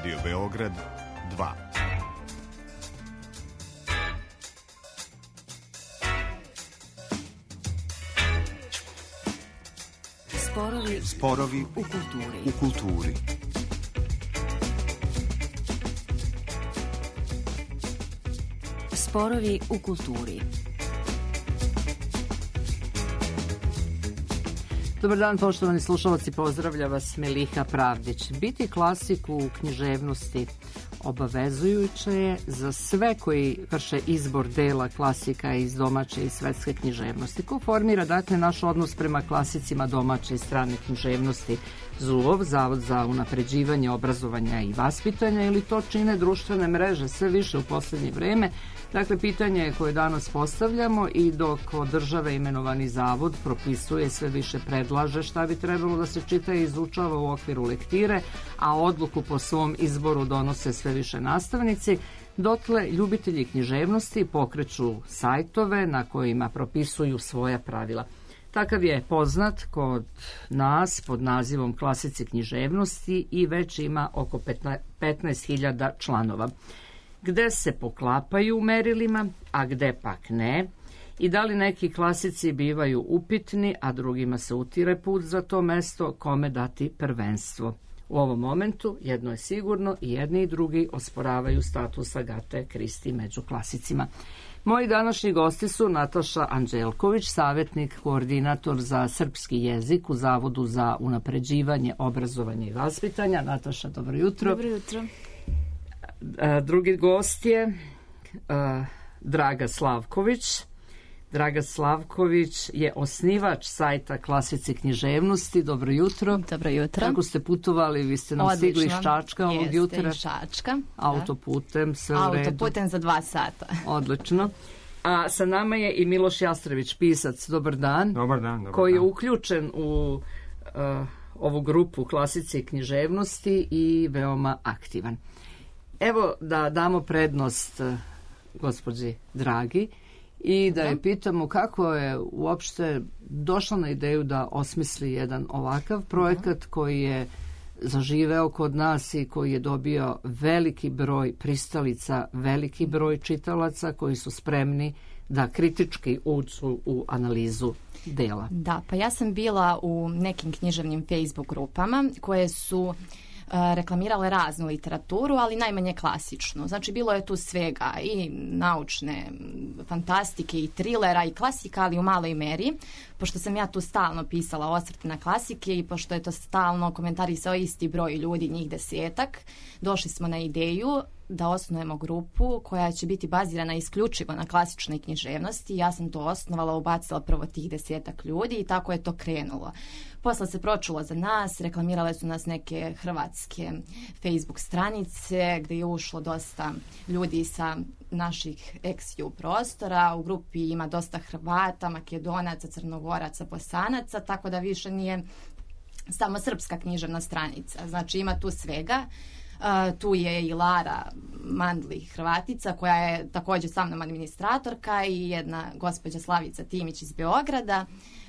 Radio Beograd 2. Sporovi u kulturi. Sporovi u kulturi. Dobar dan, poštovani slušalci, pozdravlja vas Meliha Pravdić. Biti klasik u književnosti obavezujuće je za sve koji vrše izbor dela klasika iz domaće i svetske književnosti. Ko formira, dakle, naš odnos prema klasicima domaće i strane književnosti? ZUOV, Zavod za unapređivanje obrazovanja i vaspitanja, ili to čine društvene mreže sve više u poslednje vreme? Dakle, pitanje koje danas postavljamo, i dok od države imenovani zavod propisuje, sve više predlaže šta bi trebalo da se čita i izučava u okviru lektire, a odluku po svom izboru donose sve više nastavnici, dotle ljubitelji književnosti pokreću sajtove na kojima propisuju svoja pravila. Takav je poznat kod nas pod nazivom Klasici književnosti i već ima oko 15.000 članova. Gde se poklapaju u merilima, a gde pak ne, i da li neki klasici bivaju upitni, a drugima se utire put za to mesto, kome dati prvenstvo. U ovom momentu jedno je sigurno, i jedni i drugi osporavaju status Agate Kristi među klasicima. Moji današnji gosti su Nataša Anđelković, savjetnik, koordinator za srpski jezik u Zavodu za unapređivanje obrazovanja i vaspitanja. Nataša, dobro jutro. Dobro jutro. Drugi gost je Draga Slavković. Draga Slavković je osnivač sajta Klasici književnosti. Dobro jutro. Dobro jutro. Kako ste putovali? Vi ste nam stigli iz Čačka ovog jutra. Jeste, iz Čačka. Autoputem, sve u redu. Autoputem za 2 sata. Odlično. A sa nama je i Miloš Jastrević, pisac. Dobar dan. Dobar dan. Koji je uključen u ovu grupu Klasici književnosti i veoma aktivan. Evo da damo prednost gospođi Dragi i da je pitamo kako je uopšte došla na ideju da osmisli jedan ovakav projekat koji je zaživeo kod nas i koji je dobio veliki broj pristalica, veliki broj čitalaca koji su spremni da kritički uđu u analizu dela. Da, pa ja sam bila u nekim književnim Facebook grupama koje su reklamirale raznu literaturu, ali najmanje klasičnu. Znači, bilo je tu svega, i naučne fantastike, i trilera, i klasika, ali u maloj meri. Pošto sam ja tu stalno pisala osvrte na klasike i pošto je to stalno komentarisao isti broj ljudi, njih 10, došli smo na ideju da osnujemo grupu koja će biti bazirana isključivo na klasičnoj književnosti. Ja sam to osnovala, ubacila prvo tih 10 ljudi i tako je to krenulo. Posle se pročulo za nas, reklamirale su nas neke hrvatske Facebook stranice gde je ušlo dosta ljudi sa naših ex-ju prostora. U grupi ima dosta Hrvata, Makedonaca, Crnogoraca, Bosanaca, tako da više nije samo srpska književna stranica. Znači, ima tu svega. Tu je i Lara Mandli, Hrvatica, koja je također sa mnom administratorka, i jedna gospođa Slavica Timić iz Beograda.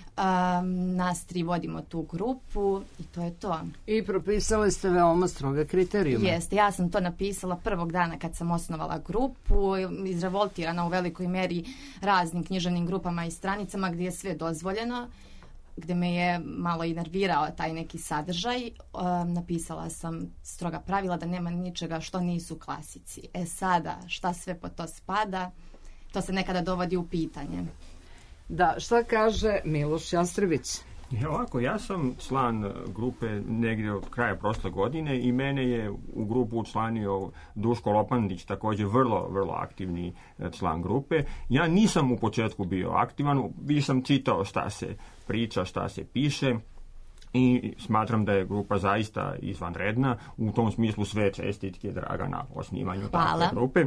Nas 3 vodimo tu grupu i to je to. I propisali ste veoma stroge kriterijume. Jeste, ja sam to napisala prvog dana kad sam osnovala grupu, izrevoltirana u velikoj meri raznim književnim grupama i stranicama gdje je sve dozvoljeno, gde me je malo i nervirao taj neki sadržaj. Napisala sam stroga pravila da nema ničega što nisu klasici. Sada, šta sve po to spada, to se nekada dovodi u pitanje. Da, šta kaže Miloš Jastrević? Ovako, ja sam član grupe negdje od kraja prošle godine i mene je u grupu učlanio Duško Lopandić, također vrlo aktivni član grupe. Ja nisam u početku bio aktivan, više sam čitao šta se priča, šta se piše, i smatram da je grupa zaista izvanredna. U tom smislu sve čestitke Draga na osnivanju takve grupe.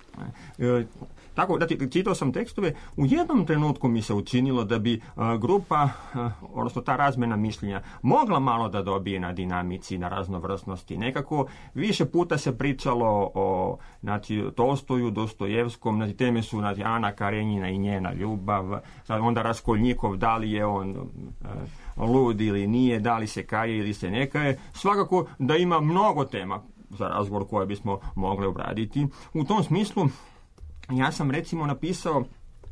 Tako, čitao sam tekstove. U jednom trenutku mi se učinilo da bi grupa, odnosno ta razmjena mišljenja, mogla malo da dobije na dinamici, na raznovrsnosti. Nekako više puta se pričalo o Tolstoju, Dostojevskom, teme su Ana Karenjina i njena ljubav, onda Raskolnikov, da li je on lud ili nije, da li se kaje ili se ne kaje. Svakako da ima mnogo tema. za razgovor koje bismo mogli obraditi. U tom smislu ja sam recimo napisao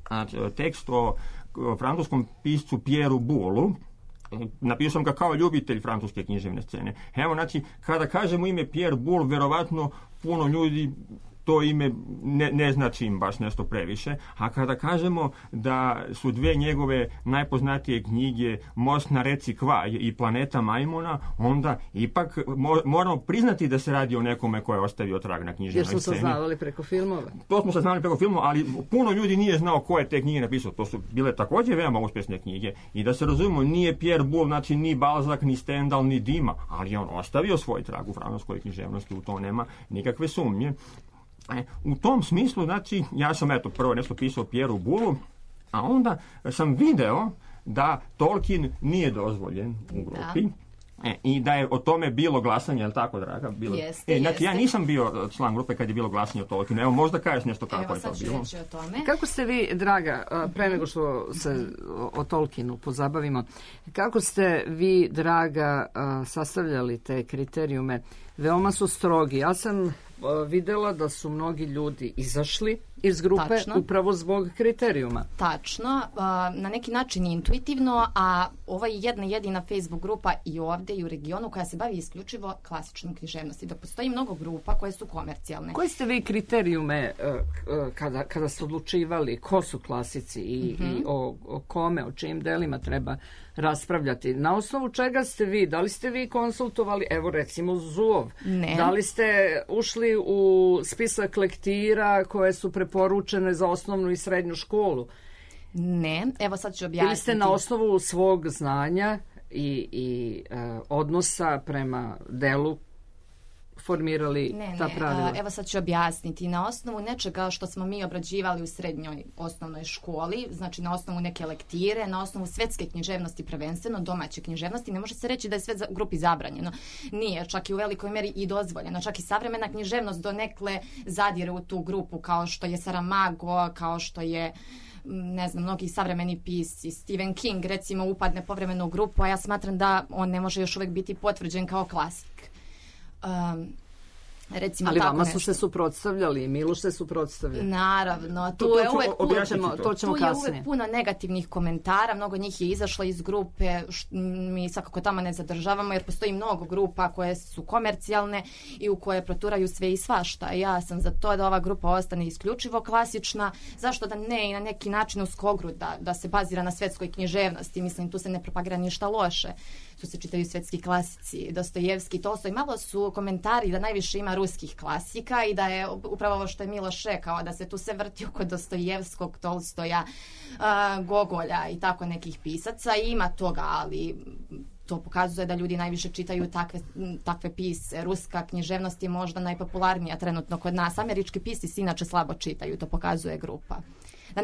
tekst o francuskom piscu Pierreu Bouleu. Napisao sam ga kao ljubitelj francuske književne scene. Evo, znači, kada kažemo ime Pierre Boulle, verovatno puno ljudi to ime ne znači im baš nešto previše, a kada kažemo da su dve njegove najpoznatije knjige Most na reci Kvaj i Planeta majmuna, onda ipak moramo priznati da se radi o nekome ko je ostavio trag na književnoj sceni. Jer smo saznavali preko filmova. To smo saznavali preko filmova, ali puno ljudi nije znao ko je te knjige napisao. To su bile također veoma uspješne knjige. I da se razumemo, nije Pierre Boulle, znači ni Balzac, ni Stendhal, ni Dima, ali on ostavio svoj trag u francuskoj književnosti, u to nema nikakve sumnje. U tom smislu, znači, ja sam prvo nešto pisao Pierreu Bouleu, a onda sam video da Tolkien nije dozvoljen u grupi. I da je o tome bilo glasanje, je li tako, draga? Znači, ja nisam bio član grupe kad je bilo glasanje o Tolkienu. Evo, možda kažeš nešto kako je to bilo. Evo, sad ću reći o tome. Kako ste vi, draga, pre nego što se o Tolkienu pozabavimo, kako ste vi, draga, sastavljali te kriterijume? Veoma su strogi. Ja sam videla da su mnogi ljudi izašli iz grupe. Tačno. Upravo zbog kriterijuma. Tačno, na neki način intuitivno, a ova je jedna jedina Facebook grupa i ovdje i u regionu koja se bavi isključivo klasičnom književnosti. Da postoji mnogo grupa koje su komercijalne. Koje ste vi kriterijume kada ste odlučivali ko su klasici i o kome, o čijim delima treba raspravljati? Na osnovu čega ste vi? Da li ste vi konsultovali, evo recimo Zuov? Ne. Da li ste ušli u spisak lektira koje su preporučene za osnovnu i srednju školu? Ne, evo sad ću objasniti. Ili ste na osnovu svog znanja i odnosa prema delu formirali ta pravila? Evo sad ću objasniti. Na osnovu nečega što smo mi obrađivali u srednjoj osnovnoj školi, znači na osnovu neke lektire, na osnovu svetske književnosti, prvenstveno domaće književnosti, ne može se reći da je sve u grupi zabranjeno. Nije, čak i u velikoj meri i dozvoljeno. Čak i savremena književnost donekle zadire u tu grupu, kao što je Saramago, kao što je ne znam, mnogi savremeni pisci. Stephen King recimo upadne povremeno u grupu, a ja smatram da on ne može još uvijek biti potvrđen kao klasik. Recimo, ali tako vama nešto. su se suprotstavljali, Miloš se suprotstavlja. Naravno, to ćemo kasnije. Uvijek puno negativnih komentara, mnogo njih je izašlo iz grupe, mi svakako tamo ne zadržavamo jer postoji mnogo grupa koje su komercijalne i u koje proturaju sve i svašta. Ja sam za to da ova grupa ostane isključivo klasična, zašto da ne i na neki način u skogru da se bazira na svetskoj književnosti, mislim tu se ne propagira ništa loše. Tu se čitaju svetski klasici, Dostojevski, Tolstoj. Malo su komentari da najviše ima ruskih klasika i da je upravo ovo što je Miloš rekao, da se tu sve vrti oko Dostojevskog, Tolstoja, Gogolja i tako nekih pisaca. I ima toga, ali to pokazuje da ljudi najviše čitaju takve pise. Ruska književnost je možda najpopularnija trenutno kod nas. Američki pisci se inače slabo čitaju, to pokazuje grupa. Da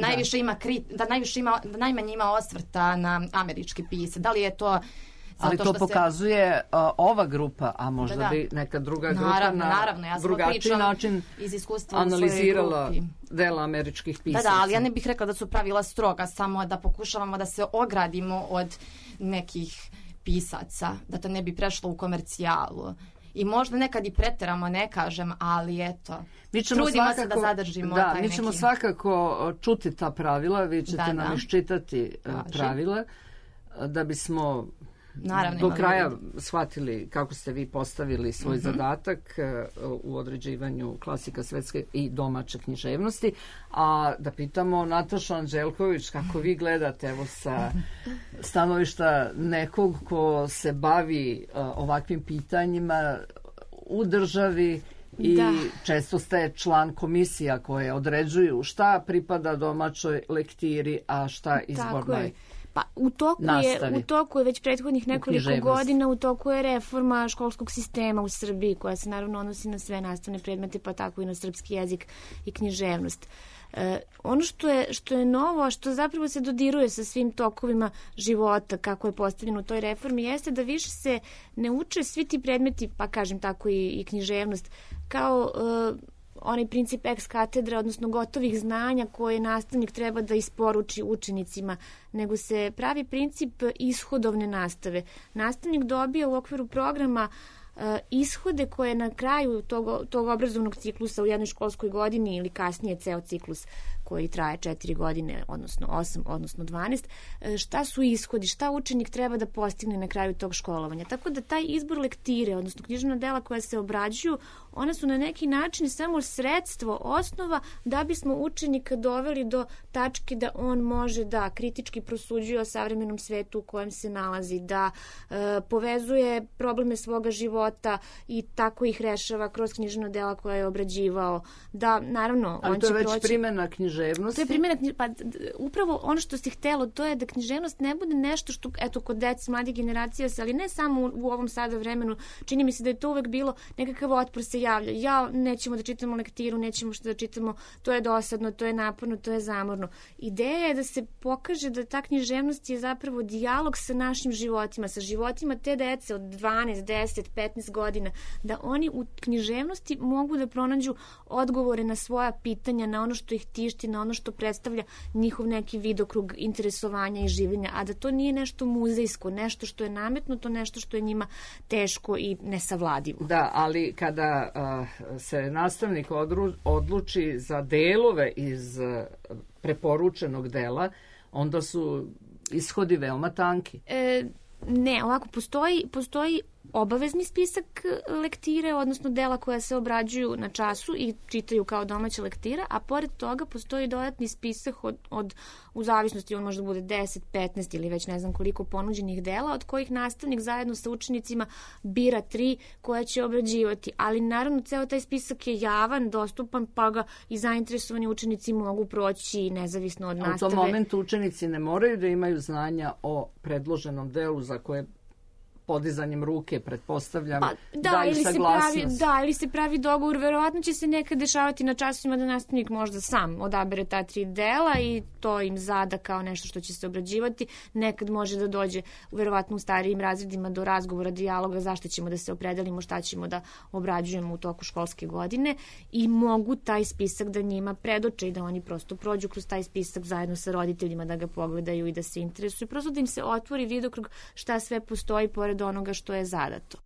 najmanje ima osvrta na američki pis. Da li je to ali to pokazuje ova grupa, a možda bi neka druga grupa na drugačiji način iz iskustva analizirala dela američkih pisaca. Da, ali ja ne bih rekla da su pravila stroga, samo da pokušavamo da se ogradimo od nekih pisaca, da to ne bi prešlo u komercijalu. I možda nekad i preteramo, ne kažem, ali eto, trudimo se da zadržimo taj neki. Mi ćemo svakako čuti ta pravila, vi ćete nam iščitati pravila, da bismo do kraja shvatili kako ste vi postavili svoj zadatak u određivanju klasika svetske i domaće književnosti. A da pitamo Natašu Anđelković kako vi gledate, evo sa stanovišta nekog ko se bavi ovakvim pitanjima u državi i često ste član komisija koje određuju šta pripada domaćoj lektiri, a šta izbornoj. Pa u toku je već prethodnih nekoliko godina, u toku je reforma školskog sistema u Srbiji koja se naravno odnosi na sve nastavne predmete, pa tako i na srpski jezik i književnost. Ono što je novo, a što zapravo se dodiruje sa svim tokovima života kako je postavljeno u toj reformi, jeste da više se ne uče svi ti predmeti, pa kažem tako i književnost, kao onaj princip ex katedra, odnosno gotovih znanja koje nastavnik treba da isporuči učenicima, nego se pravi princip ishodovne nastave. Nastavnik dobija u okviru programa ishode koje na kraju tog obrazovnog ciklusa u jednoj školskoj godini ili kasnije ceo ciklus koji traje 4 godine, odnosno 8, odnosno 12, šta su ishodi, šta učenik treba da postigne na kraju tog školovanja. Tako da taj izbor lektire, odnosno književna dela koja se obrađuju, ona su na neki način samo sredstvo, osnova da bismo učenika doveli do tačke da on može da kritički prosuđuje o savremenom svetu u kojem se nalazi, da povezuje probleme svoga života i tako ih rešava kroz književna dela koja je obrađivao. Da, naravno, ali on to će je već proći... primjena književnosti. To je primjena pa upravo ono što si htelo, to je da književnost ne bude nešto što, eto, kod dece, mladih generacija, ali ne samo u ovom sada vremenu, čini mi se da je to uvek bilo nekakav otpor se javlja. Ja, nećemo da čitamo lektiru, nećemo što da čitamo, to je dosadno, to je naporno, to je zamorno. Ideja je da se pokaže da ta književnost je zapravo dijalog sa našim životima, sa životima te dece od 12, 10, 15 godina, da oni u književnosti mogu da pronađu odgovore na svoja pitanja, na ono što ih tišti, na ono što predstavlja njihov neki vidokrug interesovanja i življenja, a da to nije nešto muzejsko, nešto što je nametnuto, nešto što je njima teško i nesavladivo. Da, ali kada se nastavnik odluči za delove iz preporučenog dela, onda su ishodi veoma tanki. Ne, ovako, postoji obavezni spisak lektire, odnosno dela koja se obrađuju na času i čitaju kao domaća lektira, a pored toga postoji dodatni spisak u zavisnosti, on može da bude 10, 15 ili već ne znam koliko ponuđenih dela, od kojih nastavnik zajedno sa učenicima bira 3 koja će obrađivati. Ali naravno, ceo taj spisak je javan, dostupan, pa ga i zainteresovani učenici mogu proći nezavisno od nastave. U tom momentu učenici ne moraju da imaju znanja o predloženom delu za koje podizanjem ruke, pretpostavljam, daju saglasnost. Ili se pravi dogovor, verovatno će se nekad dešavati na časovima da nastavnik možda sam odabere ta 3 dela i to im zada kao nešto što će se obrađivati. Nekad može da dođe, verovatno u starijim razredima, do razgovora, dijaloga, zašto ćemo da se opredelimo, šta ćemo da obrađujemo u toku školske godine i mogu taj spisak da njima predoče i da oni prosto prođu kroz taj spisak zajedno sa roditeljima, da ga pogledaju i da se interesuju. Prosto da im se otvori vidokrug šta sve postoji pored onoga što je zadato.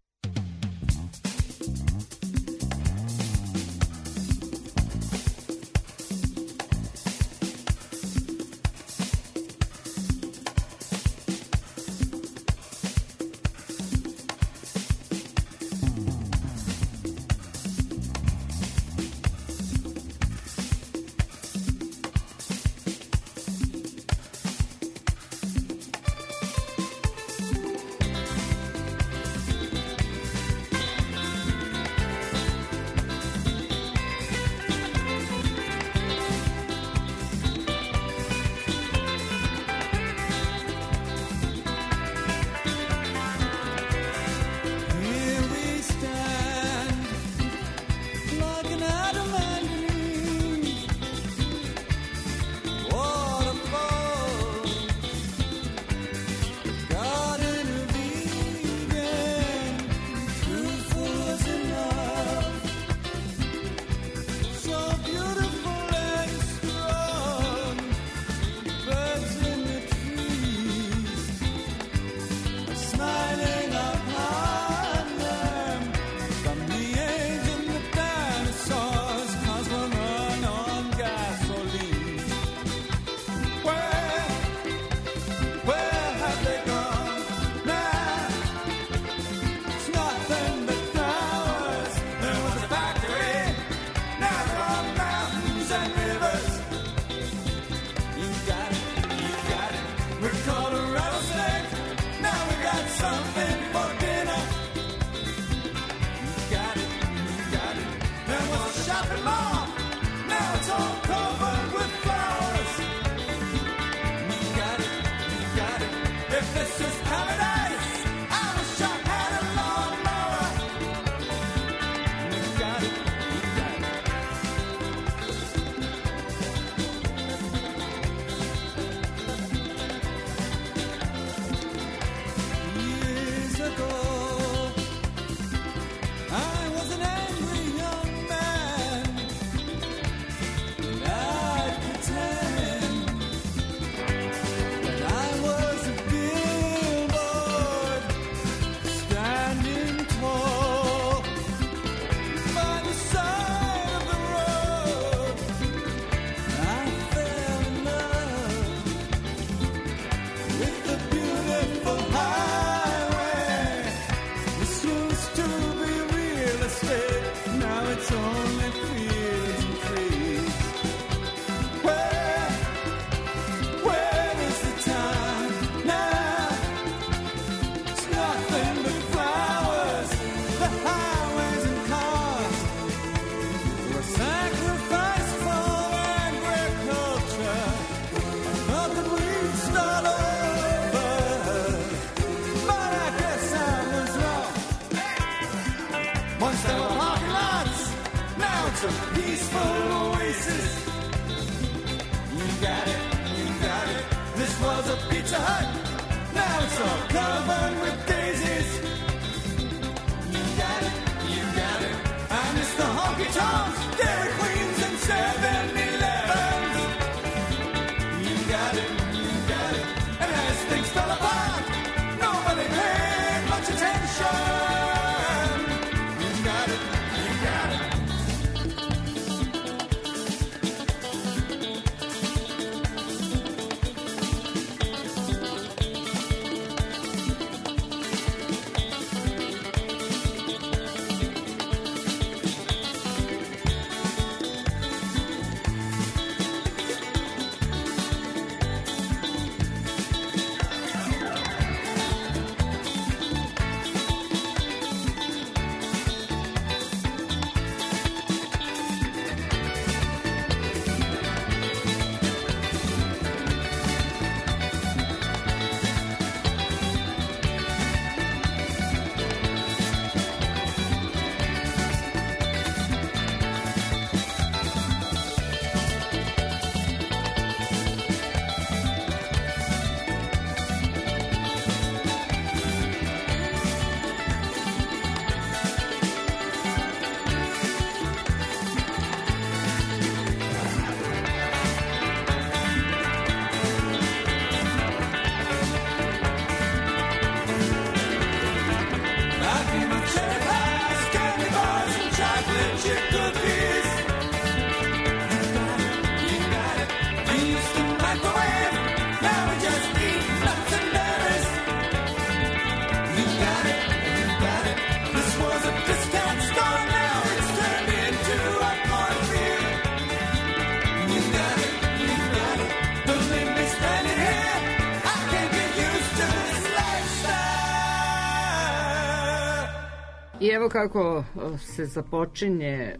I evo kako se započinje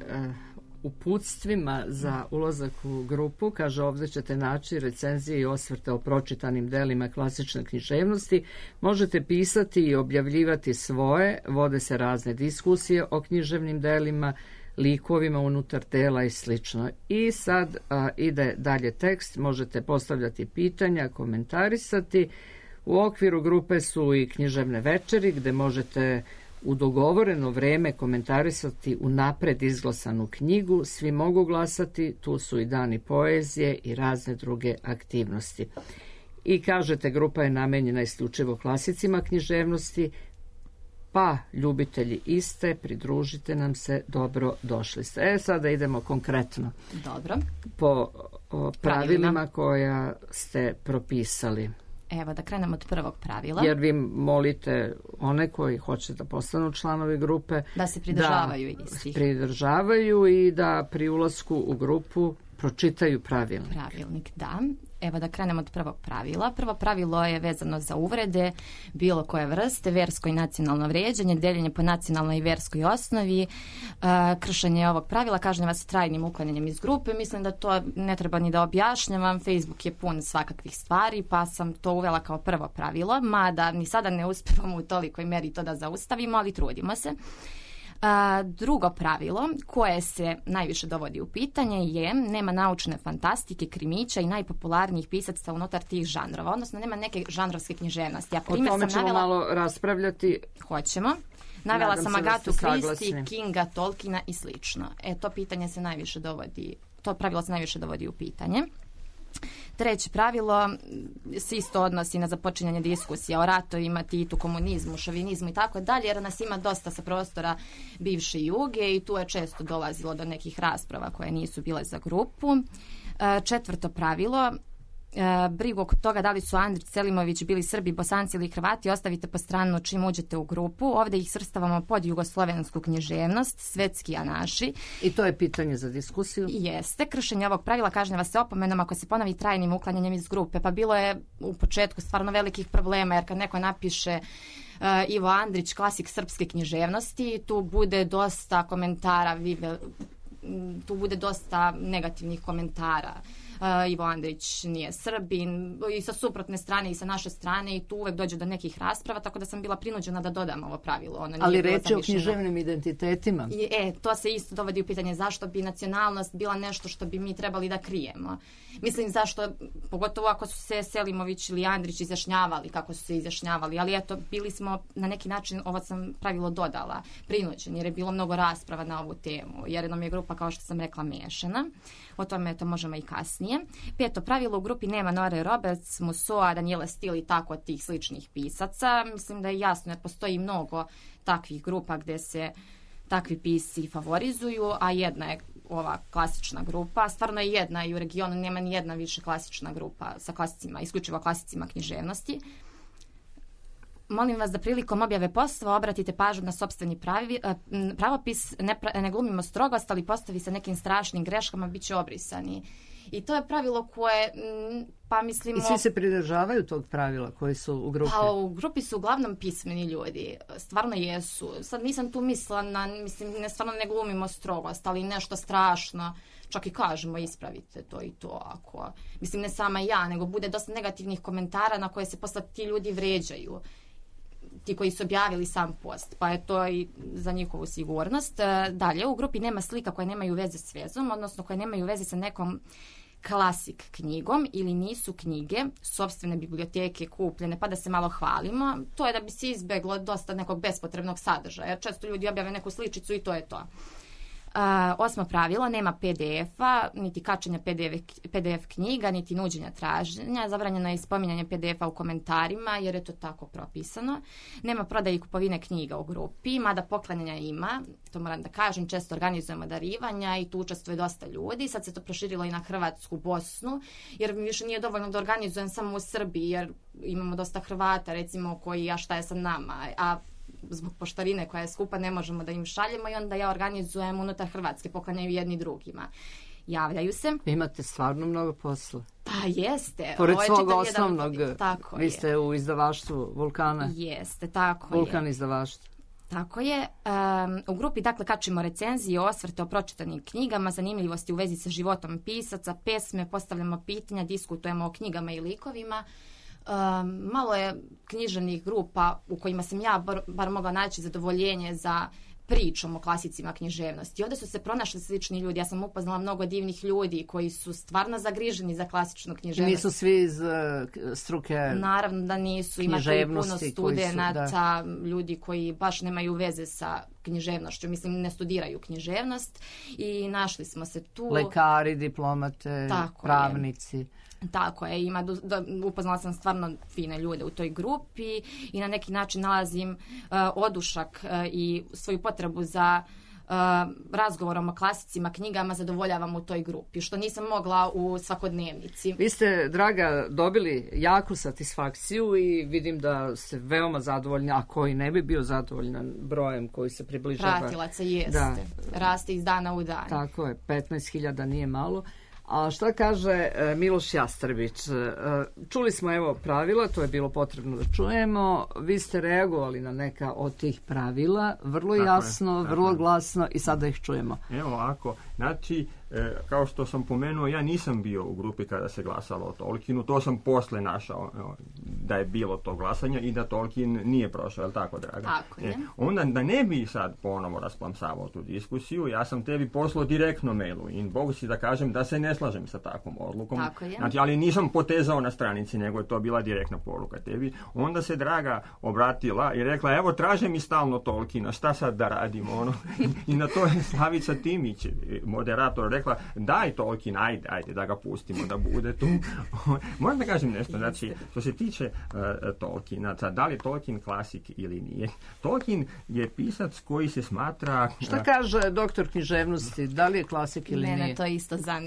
uputstvima za ulazak u grupu. Kaže, ovdje ćete naći recenzije i osvrte o pročitanim delima klasične književnosti. Možete pisati i objavljivati svoje, vode se razne diskusije o književnim delima, likovima unutar dela i slično. I sad ide dalje tekst, možete postavljati pitanja, komentarisati. U okviru grupe su i književne večeri gdje možete u dogovoreno vreme komentarisati unapred izglasanu knjigu. Svi mogu glasati, tu su i dani poezije i razne druge aktivnosti. I kažete, grupa je namenjena isključivo klasicima književnosti, pa ljubitelji iste, pridružite nam se, dobro došli ste. Sada idemo konkretno. Dobro. Po pravilima koja ste propisali. Evo, da krenemo od prvog pravila. Jer vi molite one koji hoće da postanu članovi grupe da se pridržavaju istih. Pridržavaju i da pri ulasku u grupu pročitaju pravilnik. Pravilnik, da. Evo da krenemo od prvog pravila. Prvo pravilo je vezano za uvrede bilo koje vrste, versko i nacionalno vrijeđanje, deljenje po nacionalnoj i verskoj osnovi. Kršenje ovog pravila kažnjava se trajnim uklanjanjem iz grupe. Mislim da to ne treba ni da objašnjavam. Facebook je pun svakakvih stvari, pa sam to uvela kao prvo pravilo, mada ni sada ne uspijemo u tolikoj meri to da zaustavimo, ali trudimo se. Drugo pravilo koje se najviše dovodi u pitanje je nema naučne fantastike, krimića i najpopularnijih pisaca unutar tih žanrova, odnosno nema neke žanrovske književnosti. O tome ćemo malo raspravljati. Hoćemo. Navela sam Agatu Christie, Kinga, Tolkiena i slično. To pitanje se najviše dovodi, to pravilo se najviše dovodi u pitanje. Treće pravilo se isto odnosi na započinjanje diskusija o ratovima, Titu, komunizmu, šovinizmu i tako dalje, jer nas ima dosta sa prostora bivše Juge i tu je često dolazilo do nekih rasprava koje nisu bile za grupu. Četvrto pravilo brigu oko toga da li su Andrić, Selimović bili Srbi, Bosanci ili Hrvati ostavite po stranu čim uđete u grupu. Ovdje ih svrstavamo pod jugoslovensku književnost, svetski a naši. I to je pitanje za diskusiju? Jeste. Kršenje ovog pravila kažnjava se opomenom ako se ponovi trajnim uklanjanjem iz grupe. Pa bilo je u početku stvarno velikih problema, jer kad neko napiše Ivo Andrić, klasik srpske književnosti, tu bude dosta komentara, tu bude dosta negativnih komentara. Ivo Andrić nije Srbin, i sa suprotne strane i sa naše strane, i tu uvek dođe do nekih rasprava, tako da sam bila prinuđena da dodam ovo pravilo. Ali reč je o književnim identitetima. To se isto dovodi u pitanje zašto bi nacionalnost bila nešto što bi mi trebali da krijemo. Mislim zašto, pogotovo ako su se Selimović ili Andrić izjašnjavali kako su se izjašnjavali, ali eto, bili smo na neki način, ovo sam pravilo dodala, prinuđeni, jer je bilo mnogo rasprava na ovu temu, jer nam je grupa, kao što sam rekla, mešana. O tome to možemo i kasnije. 5. pravilo, u grupi nema Nore Roberts, Musoa, Daniela Stil i tako tih sličnih pisaca. Mislim da je jasno jer postoji mnogo takvih grupa gdje se takvi pisci favorizuju, a jedna je ova klasična grupa. Stvarno je jedna i u regionu nema ni jedna više klasična grupa sa klasicima, isključivo klasicima književnosti. Molim vas da prilikom objave postava obratite pažnju na sopstveni pravopis, ne glumimo strogost, ali postavi sa nekim strašnim greškama bit će obrisani. I to je pravilo koje, pa mislimo... I svi se pridržavaju tog pravila koji su u grupi? Pa u grupi su uglavnom pismeni ljudi, stvarno jesu. Sad nisam tu mislila na, mislim, stvarno ne glumimo strogost, ali nešto strašno, čak i kažemo ispravite to i to, ako, mislim ne sama ja, nego bude dosta negativnih komentara na koje se posle ti ljudi vređaju. Ti koji su objavili sam post, pa je to i za njihovu sigurnost. Dalje, u grupi nema slika koje nemaju veze s vezom, odnosno koje nemaju veze sa nekom klasik knjigom ili nisu knjige, sopstvene biblioteke kupljene, pa da se malo hvalimo. To je da bi se izbeglo dosta nekog bespotrebnog sadržaja, jer često ljudi objave neku sličicu i to je to. 8. pravilo, nema PDF-a, niti kačenja PDF knjiga, niti nuđenja traženja. Zabranjeno je spominjanje PDF-a u komentarima, jer je to tako propisano. Nema prodaje i kupovine knjiga u grupi, mada poklanjanja ima, to moram da kažem, često organizujemo darivanja i tu učestvuje dosta ljudi. Sad se to proširilo i na Hrvatsku, Bosnu, jer mi više nije dovoljno da organizujem samo u Srbiji, jer imamo dosta Hrvata, recimo, koji, a šta je sa nama, a zbog poštarine koja je skupa ne možemo da im šaljemo i onda ja organizujem unutar Hrvatske, poklanjaju jedni drugima. Javljaju se. Imate stvarno mnogo posla. Pa jeste. Pored svog osnovnog, vi ste u izdavaštvu Vulkana. Jeste, tako Vulkan izdavaštvo. Tako je. U grupi dakle kačimo recenzije, osvrte o pročitanim knjigama, zanimljivosti u vezi sa životom pisaca, pesme, postavljamo pitanja, diskutujemo o knjigama i likovima. Malo je književnih grupa u kojima sam ja bar mogla naći zadovoljenje za pričom o klasicima književnosti. Ovdje su se pronašli slični ljudi. Ja sam upoznala mnogo divnih ljudi koji su stvarno zagriženi za klasičnu književnost. Nisu svi iz struke naravno da nisu. Ima puno studenata, ljudi koji baš nemaju veze sa književnošću. Mislim, ne studiraju književnost i našli smo se tu. Lekari, diplomate, pravnici. Tako je, upoznala sam stvarno fine ljude u toj grupi i na neki način nalazim odušak i svoju potrebu za razgovorom o klasicima, knjigama zadovoljavam u toj grupi, što nisam mogla u svakodnevnici. Vi ste, draga, dobili jaku satisfakciju i vidim da ste veoma zadovoljni, a koji ne bi bio zadovoljan brojem koji se približava. Pratilaca jeste, raste iz dana u dan. Tako je, 15.000 nije malo. A šta kaže Miloš Jastrbić? Čuli smo evo pravila, to je bilo potrebno da čujemo. Vi ste reagovali na neka od tih pravila, vrlo jasno, vrlo glasno i sada ih čujemo. Evo ovako, znači, kao što sam pomenuo, ja nisam bio u grupi kada se glasalo o Tolkienu, to sam posle našao da je bilo to glasanje i da Tolkien nije prošao, je li tako, draga? Tako je. Onda da ne bi sad ponovo rasplamsavao tu diskusiju, ja sam tebi poslao direktno mailu i Bogu si da kažem da se ne slažem sa takvom odlukom. Tako je. Znači, ali nisam potezao na stranici, nego je to bila direktna poruka tebi. Onda se draga obratila i rekla, evo traže mi stalno Tolkiena, šta sad da radimo? I na to je Slavica Timić, moderator, rekla, daj Tolkien, ajde da ga pustimo da bude tu. Moram da kažem nešto, znači, što se tiče Tolkiena, da li je Tolkien klasik ili nije. Tolkien je pisac koji se smatra... Šta kaže doktor književnosti, da li je klasik ili nije? Mene to isto zanima.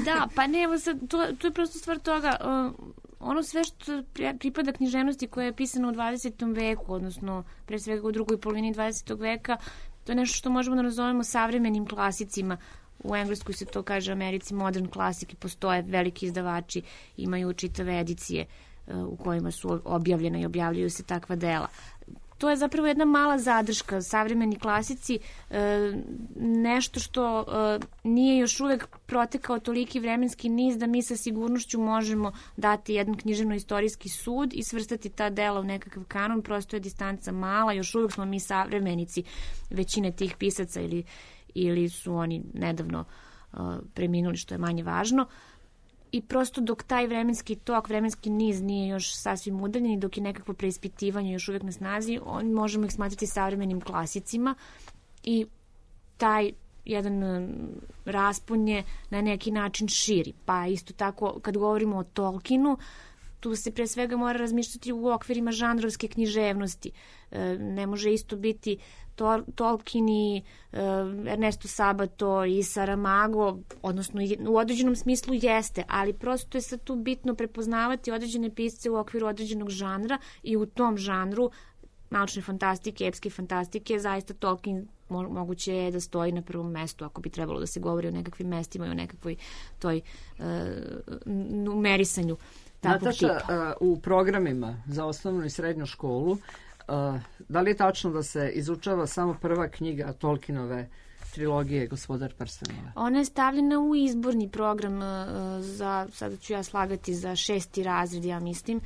Da, pa ne, evo sad, to je prosto stvar toga. Ono sve što pripada književnosti koja je pisana u 20. veku, odnosno pre svega u drugoj polovini 20. veka, to je nešto što možemo da nazovemo savremenim klasicima. U Engleskoj se to kaže, Americi modern classic, i postoje veliki izdavači, imaju čitave edicije u kojima su objavljene i objavljuju se takva dela. To je zapravo jedna mala zadrška, savremeni klasici, nešto što nije još uvek protekao toliki vremenski niz da mi sa sigurnošću možemo dati jedan književno-istorijski sud i svrstati ta dela u nekakav kanon, prosto je distanca mala, još uvek smo mi savremenici većine tih pisaca ili su oni nedavno preminuli, što je manje važno. I prosto dok taj vremenski niz nije još sasvim udaljen i dok je nekakvo preispitivanje još uvijek na snazi, možemo ih smatrati savremenim klasicima i taj jedan raspon je na neki način širi. Pa isto tako kad govorimo o Tolkienu, tu se pre svega mora razmišljati u okvirima žanrovske književnosti. Ne može isto biti Tolkien i Ernesto Sabato i Saramago, odnosno u određenom smislu jeste, ali prosto je sad tu bitno prepoznavati određene pisce u okviru određenog žanra i u tom žanru naučne fantastike, epske fantastike, zaista Tolkien moguće je da stoji na prvom mestu ako bi trebalo da se govori o nekakvim mestima i o nekakvoj toj numerisanju takvog tipa. Nataša, u programima za osnovnu i srednju školu, da li je tačno da se izučava samo prva knjiga Tolkienove trilogije Gospodar prstenova? Ona je stavljena u izborni program za, sada ću ja slagati, za 6. razred, ja mislim,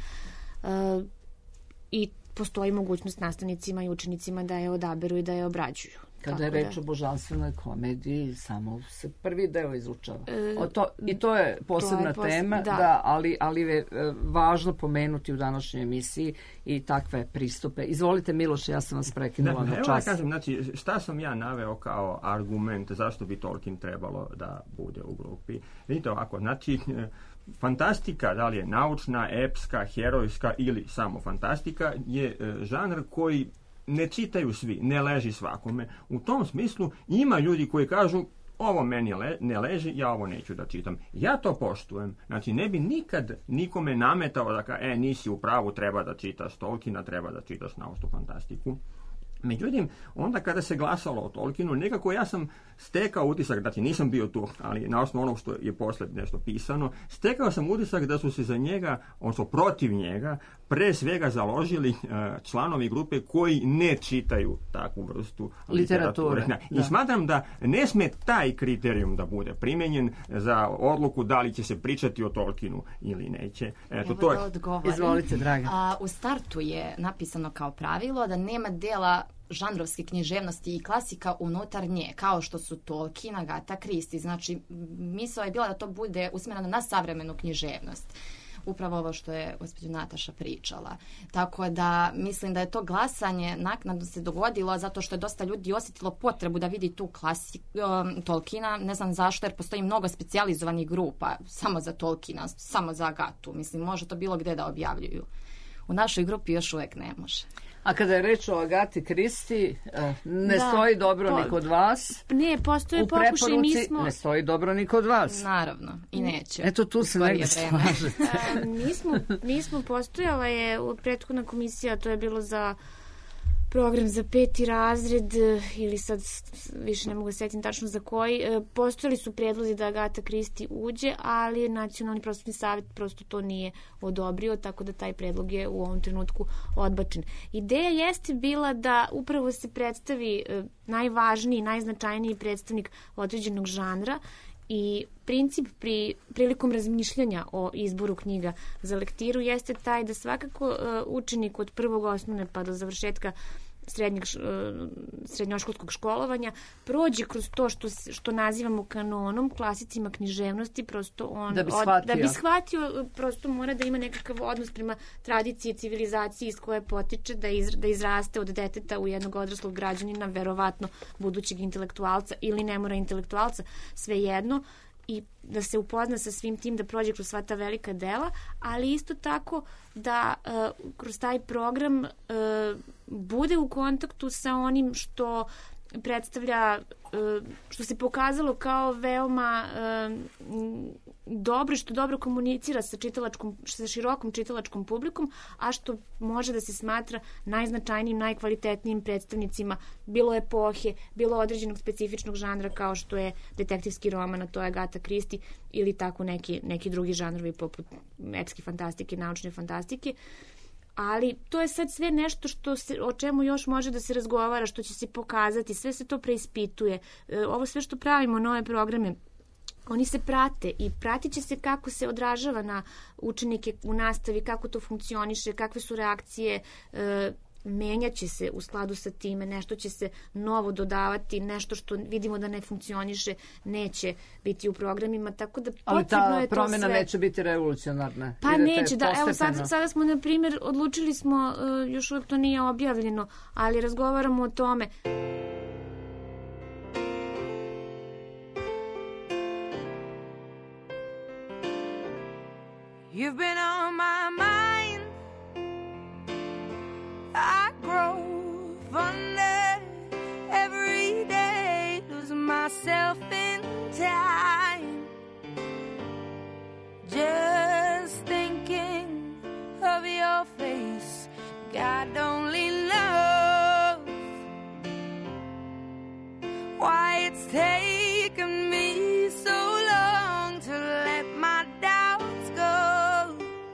i postoji mogućnost nastavnicima i učenicima da je odaberu i da je obrađuju. Kada je reč o božanstvenoj komediji, samo se prvi deo izučava. I to je posebna tema, da, ali je važno pomenuti u današnjoj emisiji i takve pristupe. Izvolite, Miloše, ja sam vas prekinula na čas. Evo da kažem, znači, šta sam ja naveo kao argument zašto bi Tolkien trebalo da bude u grupi? Vidite ovako, znači, fantastika, da li je naučna, epska, herojska ili samo fantastika, je žanr koji ne čitaju svi, ne leži svakome. U tom smislu ima ljudi koji kažu ovo meni ne leži, ja ovo neću da čitam. Ja to poštujem. Znači, ne bi nikad nikome nametao da nisi u pravu, treba da čitaš Tolkiena, treba da čitaš naučnu fantastiku. Međutim, onda kada se glasalo o Tolkienu, nekako ja sam stekao utisak, znači nisam bio tu, ali na osnovu onog što je posle nešto pisano, stekao sam utisak da su se za njega, odnosno protiv njega, pre svega založili članovi grupe koji ne čitaju takvu vrstu literature. I smatram da ne sme taj kriterijum da bude primenjen za odluku da li će se pričati o Tolkienu ili neće. Evo to je... da odgovorim. Izvolite, draga. U startu je napisano kao pravilo da nema dela žanrovske književnosti i klasika unutar nje, kao što su Tolkien, Agatha Christie. Znači, misao je bila da to bude usmjereno na savremenu književnost. Upravo ovo što je gospođa Nataša pričala. Tako da mislim da je to glasanje naknadno se dogodilo zato što je dosta ljudi osjetilo potrebu da vidi tu Tolkiena. Ne znam zašto, jer postoji mnogo specijalizovanih grupa samo za Tolkiena, samo za Agatu. Mislim, može to bilo gde da objavljuju. U našoj grupi još uvek ne može. A kada je reč o Agati Christie, ne stoji dobro ni kod vas. Ne, postoje pokušaj, mi smo... Ne stoji dobro ni kod vas. Naravno, i neće. Eto, tu se negdje slažete. Mi smo postojala je prethodna komisija, to je bilo za program za 5. razred ili sad više ne mogu setim tačno za koji. Postojali su predlozi da Agata Christie uđe, ali Nacionalni prosvetni savjet prosto to nije odobrio, tako da taj predlog je u ovom trenutku odbačen. Ideja jeste bila da upravo se predstavi najvažniji, najznačajniji predstavnik određenog žanra i princip prilikom razmišljanja o izboru knjiga za lektiru jeste taj da svakako učenik od prvog osnovne pa do završetka srednjoškolskog školovanja prođe kroz to što nazivamo kanonom, klasicima književnosti, prosto on da bi shvatio, prosto mora da ima nekakav odnos prema tradiciji, civilizaciji iz koje potiče, da izraste od deteta u jednog odraslog građanina, verovatno budućeg intelektualca ili ne mora intelektualca, svejedno, i da se upozna sa svim tim, da prođe kroz sva ta velika dela, ali isto tako da kroz taj program bude u kontaktu sa onim što predstavlja, što se pokazalo kao veoma dobro i što dobro komunicira sa širokom čitalačkom publikom, a što može da se smatra najznačajnijim, najkvalitetnijim predstavnicima bilo epohe, bilo određenog specifičnog žanra kao što je detektivski roman, a to je Agatha Christie, ili tako neki drugi žanrovi poput epske fantastike, naučne fantastike. Ali to je sad sve nešto o čemu još može da se razgovara, što će se pokazati, sve se to preispituje. Ovo sve što pravimo, nove programe, oni se prate i pratit će se kako se odražava na učenike u nastavi, kako to funkcioniše, kakve su reakcije, menjat će se u skladu sa time, nešto će se novo dodavati, nešto što vidimo da ne funkcioniše neće biti u programima, tako da potrebno je to sve. Ali ta promjena neće biti revolucionarna? Pa neće, da. Evo sada smo, na primjer, odlučili smo, još uvijek to nije objavljeno, ali razgovaramo o tome. You've been on my mind. I grow fonder every day, lose myself in time. Just thinking of your face, God only knows why it's taken me so long to let my doubts go.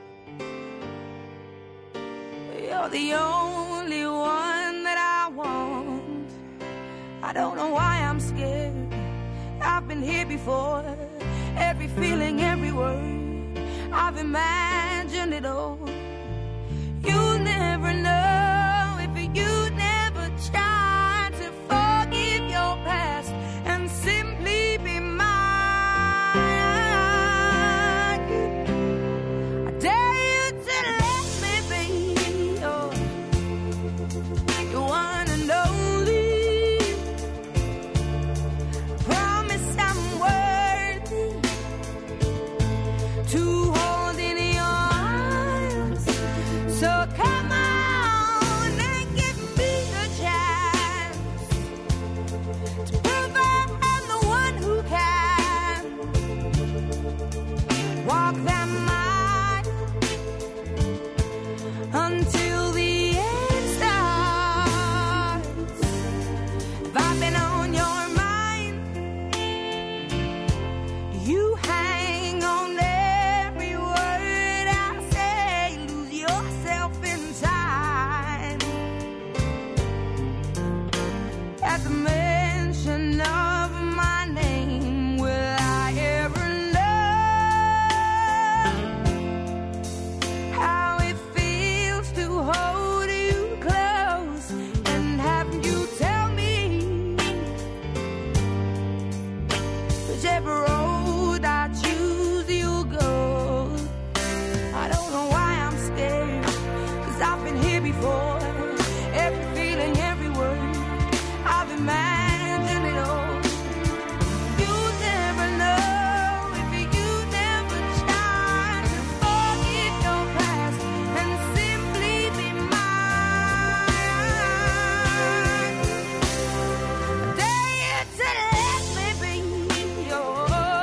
You're the only one that I want. I don't know why I'm scared. I've been here before. Every feeling, every word, I've imagined it all. You'll never know if you never try to forgive your past and simply be mine. I dare you to let me be your one and only. Promise I'm worthy to hold in your arms. So come on and give me a chance to prove I'm the one who can walk that mile until the end starts. If I've been on your mind, you hang on every word I say, lose yourself in time. At the mention of my name, will I ever know how it feels to hold you close and have you tell me whichever road I choose you'll go. I don't know why I'm scared, 'cause I've been here before. Every feeling, every word, I've imagined it all. You'll never know if you never try to forget your past and simply be mine. Dare you to let me be yours.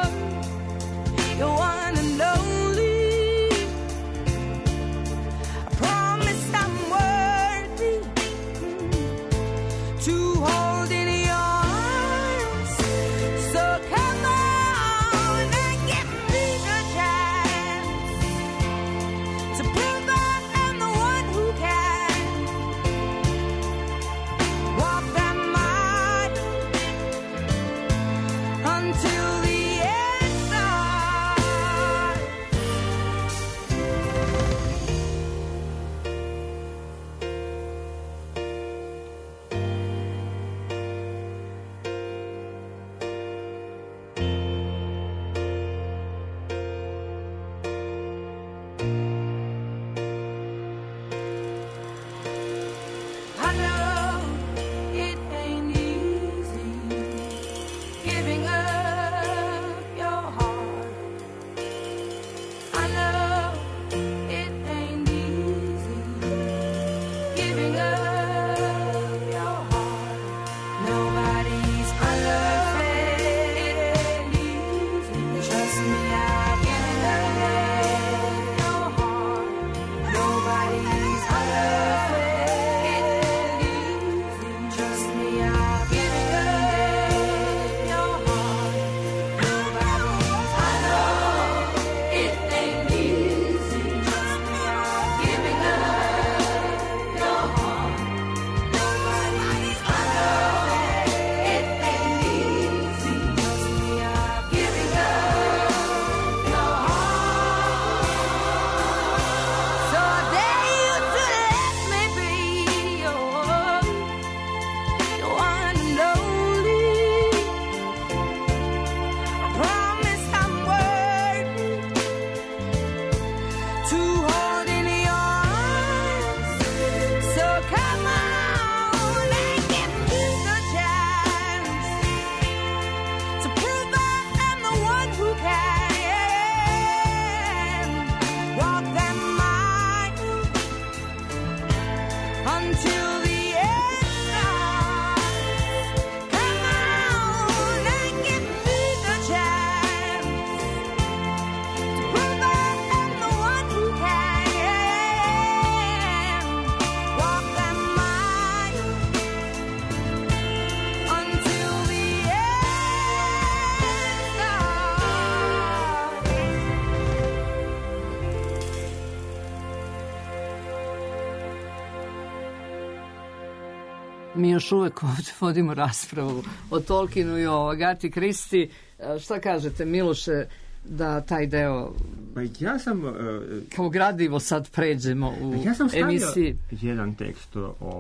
mi još uvek ovdje vodimo raspravu o Tolkienu i o Agati Kristi. Šta kažete, Miloše, da taj deo ja sam kao gradivo sad pređemo u emisiji? Jedan tekst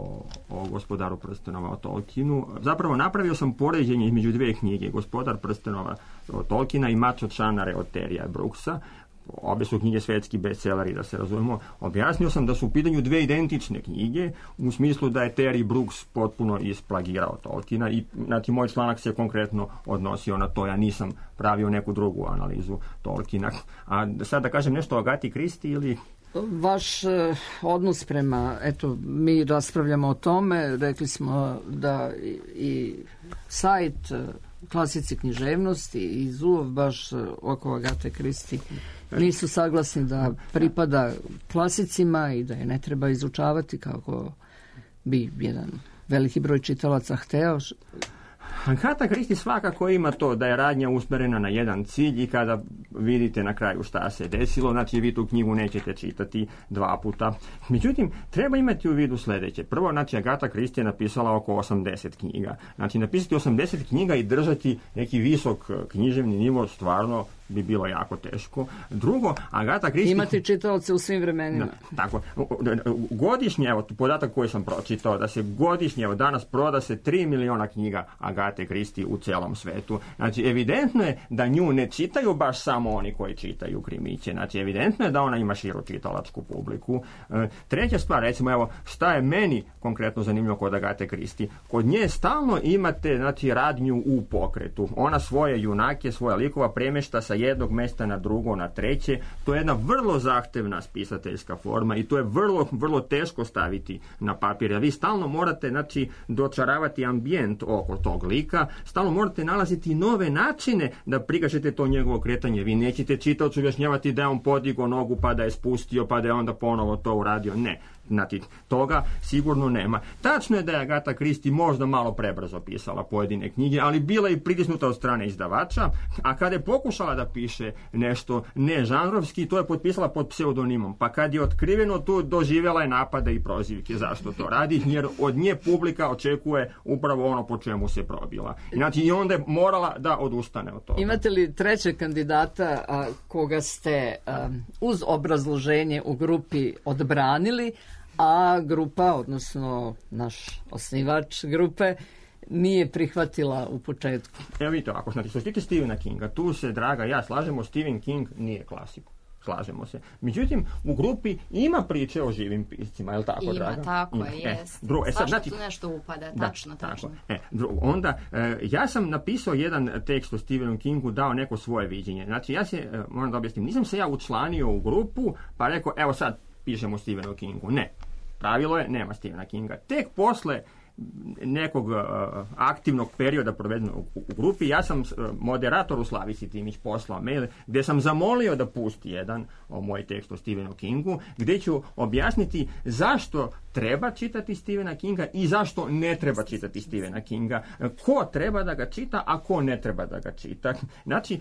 o Gospodaru prstenova o Tolkienu. Zapravo napravio sam poređenje između dvije knjige, Gospodar prstenova od Tolkiena i Mač od Šanare od Terija Brooksa. Obe su knjige svetski bestselleri, da se razumemo. Objasnio sam da su u pitanju dve identične knjige, u smislu da je Terry Brooks potpuno isplagirao Tolkiena i znači, moj članak se konkretno odnosio na to. Ja nisam pravio neku drugu analizu Tolkiena. A sad da kažem nešto o Agati Kristi ili... Vaš odnos prema, eto, mi raspravljamo o tome, rekli smo da i sajt Klasici književnosti i Zulov baš oko Agate Kristi nisu saglasni da pripada klasicima i da je ne treba izučavati kako bi jedan veliki broj čitalaca hteo. Agata Kristi svakako ima to da je radnja usmjerena na jedan cilj i kada vidite na kraju šta se desilo, znači vi tu knjigu nećete čitati dva puta. Međutim, treba imati u vidu sljedeće. Prvo, znači Agata Kristi je napisala oko 80 knjiga. Znači napisati 80 knjiga i držati neki visok književni nivo stvarno bi bilo jako teško. Drugo, Agata Kristi... Imati čitaoce u svim vremenima. Tako. Godišnje, evo, podatak koji sam pročitao, da se godišnje, evo, danas proda se 3 miliona knjiga Agate Kristi u celom svetu. Znači, evidentno je da nju ne čitaju baš samo oni koji čitaju krimiće. Znači, evidentno je da ona ima širu čitalačku publiku. Treća stvar, recimo, evo, šta je meni konkretno zanimljivo kod Agate Kristi? Kod nje stalno imate, znači, radnju u pokretu. Ona svoje junake, svoja likova premješta sa jednog mjesta na drugo, na treće. To je jedna vrlo zahtevna spisateljska forma i to je vrlo, vrlo teško staviti na papir. A vi stalno morate, znači, dočaravati ambijent oko tog lika, stalno morate nalaziti nove načine da prikažete to njegovo kretanje. Vi nećete čitaocu objašnjavati da je on podigao nogu pa da je spustio pa da je onda ponovo to uradio. Ne. Znači, toga sigurno nema. Tačno je da je Agata Kristi možda malo prebrzo pisala pojedine knjige, ali bila je pritisnuta od strane izdavača, a kada je pokušala da piše nešto nežanrovski, to je potpisala pod pseudonimom. Pa kad je otkriveno, tu doživjela je napade i prozivke zašto to radi, jer od nje publika očekuje upravo ono po čemu se probila. Znači, i onda je morala da odustane od toga. Imate li trećeg kandidata koga ste uz obrazloženje u grupi odbranili, a grupa, odnosno naš osnivač grupe, nije prihvatila u početku? Evo vidite ovako, znači što se tiče Stephena Kinga, tu se, draga, ja slažemo, Stephen King nije klasik. Slažemo se. Međutim, u grupi ima priče o živim piscima, je li tako, ima, draga? Ima, tako je, jest. Svašta znači, tu nešto upada, tačno. Onda, ja sam napisao jedan tekst o Stephenu Kingu, dao neko svoje viđenje. Znači, ja se, moram da objasnim, nisam se ja učlanio u grupu, pa rekao, evo sad pišemo o Stephenu Kingu. Ne. Pravilo je, nema Stephena Kinga. Tek posle nekog aktivnog perioda provedenog u grupi, ja sam moderatoru Slavici Timić poslao mail gdje sam zamolio da pusti jedan moj tekst o Stephenu Kingu, gdje ću objasniti zašto treba čitati Stephena Kinga i zašto ne treba čitati Stephena Kinga. Ko treba da ga čita, a ko ne treba da ga čita. Znači,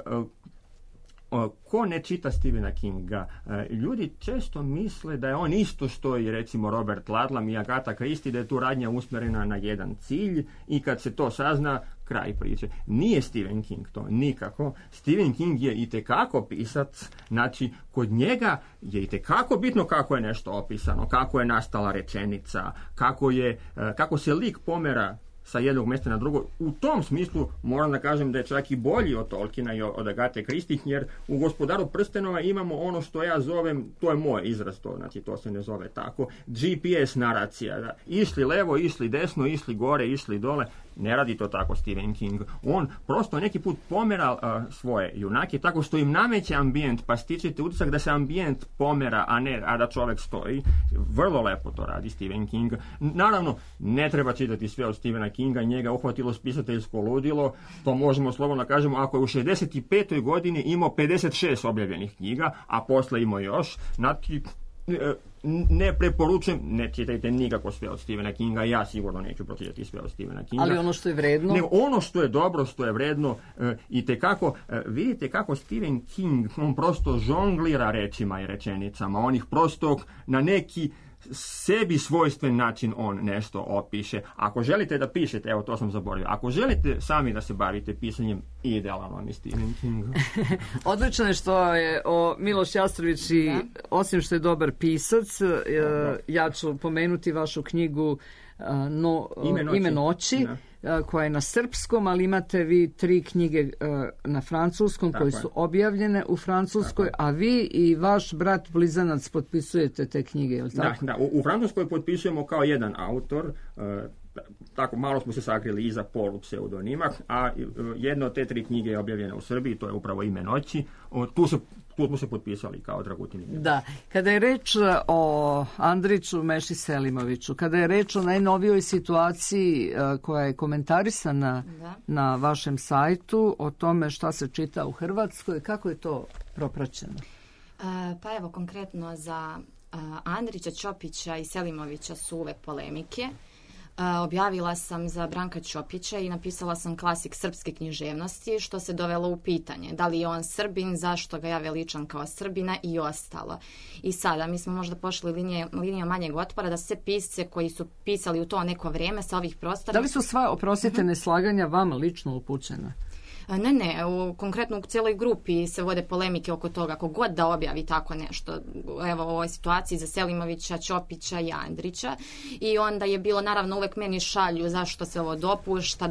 ko ne čita Stephena Kinga? Ljudi često misle da je on isto što i recimo Robert Ludlum i Agata Christie, da je tu radnja usmjerena na jedan cilj i kad se to sazna, kraj priče. Nije Stephen King to, nikako. Stephen King je itekako pisac, znači kod njega je itekako bitno kako je nešto opisano, kako je nastala rečenica, kako se lik pomera sa jednog mjesta na drugo. U tom smislu moram da kažem da je čak i bolji od Tolkiena i od Agate Christie, jer u Gospodaru prstenova imamo ono što ja zovem, to je moj izraz, to, znači to se ne zove tako, GPS naracija. Da. Išli levo, išli desno, išli gore, išli dole. Ne radi to tako Stephen King. On prosto neki put pomera svoje junake tako što im nameće ambijent, pa stičete utisak da se ambijent pomera, a da čovjek stoji. Vrlo lepo to radi Stephen King. Naravno, ne treba čitati sve od Stephena Kinga, njega uhvatilo spisateljsko ludilo, to možemo slobodno kažemo, ako je u 65. godini imao 56 objavljenih knjiga, a posle imao još, znači, ne preporučujem, ne čitajte nikako sve od Stephena Kinga, ja sigurno neću pročitati sve od Stephena Kinga. Ali ono što je vredno? Ne, ono što je dobro, što je vredno i tekako, vidite kako Stephen King, on prosto žonglira rečima i rečenicama, on ih prosto na neki sebi svojstven način on nešto opiše. Ako želite da pišete, evo to sam zaboravio, ako želite sami da se bavite pisanjem, idealan vam je Stephen King. Odlično je što je Miloš Jastrović i osim što je dobar pisac, ja ću pomenuti vašu knjigu Ime noći, koja je na srpskom, ali imate vi 3 knjige na francuskom koje su objavljene u Francuskoj, a vi i vaš brat blizanac potpisujete te knjige, je li tako? Da, u Francuskoj potpisujemo kao jedan autor, tako malo smo se sakrili iza polupseudonima, a jedna od te 3 knjige je objavljena u Srbiji, to je upravo Ime noći. Tu smo se potpisali kao Dragutin. Da, kada je reč o Andriću Meši Selimoviću, kada je reč o najnovijoj situaciji koja je komentarisana na vašem sajtu, o tome šta se čita u Hrvatskoj, kako je to propraćeno? Pa evo, konkretno za Andrića, Ćopića i Selimovića su uvek polemike. Objavila sam za Branka Ćopića i napisala sam klasik srpske književnosti, što se dovelo u pitanje. Da li je on Srbin, zašto ga ja veličam kao Srbina i ostalo. I sada, mi smo možda pošli linijom manjeg otpora da sve pisce koji su pisali u to neko vrijeme sa ovih prostora... Da li su sva, oprostite, neslaganja vama lično upućena? Ne, konkretno u cijeloj grupi se vode polemike oko toga, ako god da objavi tako nešto, evo u ovoj situaciji za Selimovića, Ćopića i Andrića, i onda je bilo naravno uvek meni šalju zašto se ovo dopušta,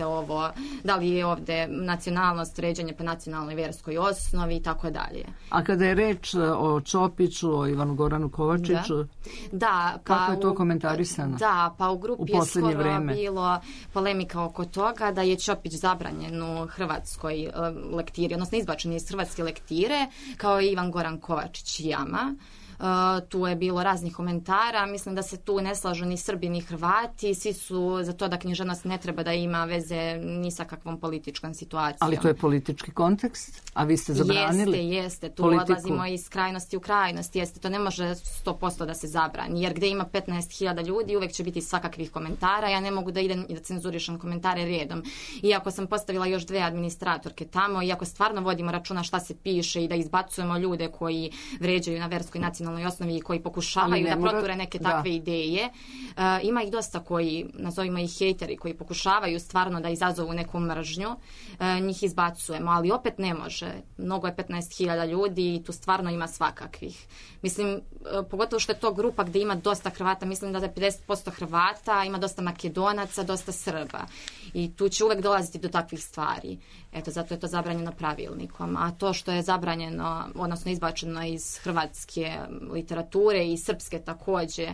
da li je ovde nacionalnost, ređenje po nacionalnoj vjerskoj osnovi i tako dalje. A kada je reč o Ćopiću, o Ivanu Goranu Kovačiću, kako je to komentarisano? Da, pa u grupi je skoro bilo polemika oko toga da je Ćopić zabranjen u hrvatskoj lektiri, odnosno izbačen iz hrvatske lektire, kao i Ivan Goran Kovačić Jama. Tu je bilo raznih komentara, mislim da se tu ne slažu ni Srbi ni Hrvati, svi su za to da književnost ne treba da ima veze ni sa kakvom političkom situacijom. Ali to je politički kontekst, a vi ste zabranili? Jeste, tu odlazimo iz krajnosti u krajnost, to ne može 100% da se zabrani, jer gdje ima 15.000 ljudi uvek će biti svakakvih komentara, ja ne mogu da idem i da cenzurišem komentare redom. Iako sam postavila još 2 administratorke tamo, iako stvarno vodimo računa šta se piše i da izbacujemo ljude koji vređaju na verskoj nacionalnoj osnovi i koji pokušavaju da proture neke takve ideje. Ima ih dosta koji, nazovimo ih hejteri, koji pokušavaju stvarno da izazovu neku mržnju. Njih izbacujemo, ali opet ne može. Mnogo je 15.000 ljudi i tu stvarno ima svakakvih. Mislim, pogotovo što je to grupa gdje ima dosta Hrvata, mislim da je 50% Hrvata, ima dosta Makedonaca, dosta Srba. I tu će uvek dolaziti do takvih stvari. Eto, zato je to zabranjeno pravilnikom. A to što je zabranjeno, odnosno izbačeno iz hrvatske literature i srpske također,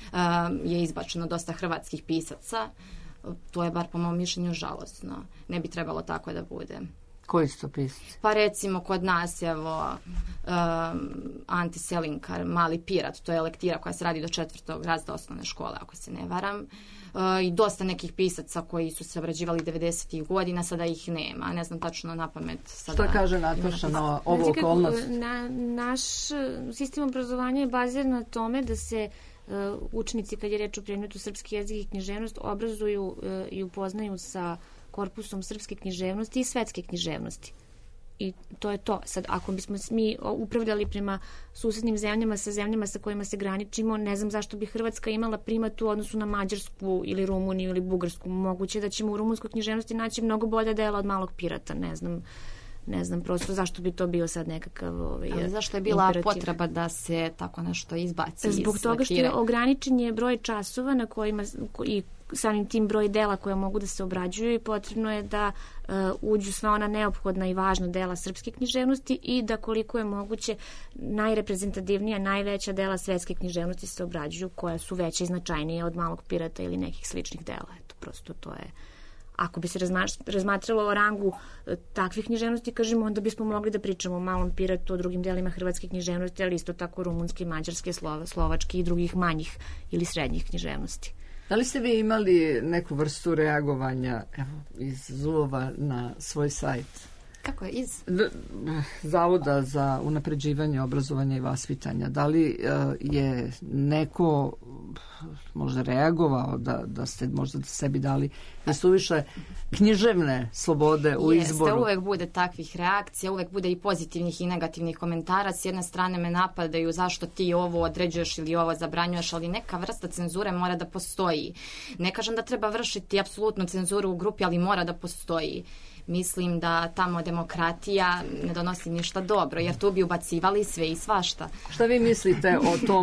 je izbačeno dosta hrvatskih pisaca. To je bar po mom mišljenju žalosno. Ne bi trebalo tako da bude. Koji su to pisci? Pa recimo kod nas, evo, Ante Selinkar, Mali pirat, to je lektira koja se radi do 4. razreda osnovne škole, ako se ne varam. I dosta nekih pisaca koji su se obrađivali 90. godina, sada ih nema. Ne znam tačno na pamet. Šta kaže Nataša na ovu okolnost? Naš sistem obrazovanja je baziran na tome da se učenici, kad je reč o predmetu srpski jezik i književnost, obrazuju i upoznaju sa korpusom srpske književnosti i svetske književnosti. I to je to. Sad, ako bismo mi upravljali prema susednim zemljama, sa zemljama sa kojima se graničimo, ne znam zašto bi Hrvatska imala primat u odnosu na Mađarsku ili Rumuniju ili Bugarsku. Moguće da ćemo u rumunskoj književnosti naći mnogo bolja dela od Malog pirata. Ne znam prosto zašto bi to bio sad nekakav ali zašto je bila potreba da se tako nešto izbaci iz Zbog toga što je ograničen je broj časova na kojima i samim tim broj dela koja mogu da se obrađuju i potrebno je da uđu sva ona neophodna i važna dela srpske književnosti i da koliko je moguće najreprezentativnija, najveća dela svetske književnosti se obrađuju koja su veće i značajnije od Malog pirata ili nekih sličnih dela. Eto, prosto to je. Ako bi se razmatralo o rangu takvih književnosti, kažemo, onda bismo mogli da pričamo o Malom piratu, o drugim delima hrvatske književnosti, ali isto tako rumunske, mađarske, slovačke i drugih manjih ili srednjih književnosti. Da li ste vi imali neku vrstu reagovanja iz Zulova na svoj sajt? Kako je iz? Zavoda za unapređivanje obrazovanja i vaspitanja. Da li je neko možda reagovao da ste možda sebi dali da su više književne slobode u izboru? Jeste, uvek bude takvih reakcija, uvek bude i pozitivnih i negativnih komentara. S jedne strane me napadaju zašto ti ovo određuješ ili ovo zabranjuješ, ali neka vrsta cenzure mora da postoji. Ne kažem da treba vršiti apsolutnu cenzuru u grupi, ali mora da postoji. Mislim da tamo demokratija ne donosi ništa dobro, jer tu bi ubacivali sve i svašta. Šta vi mislite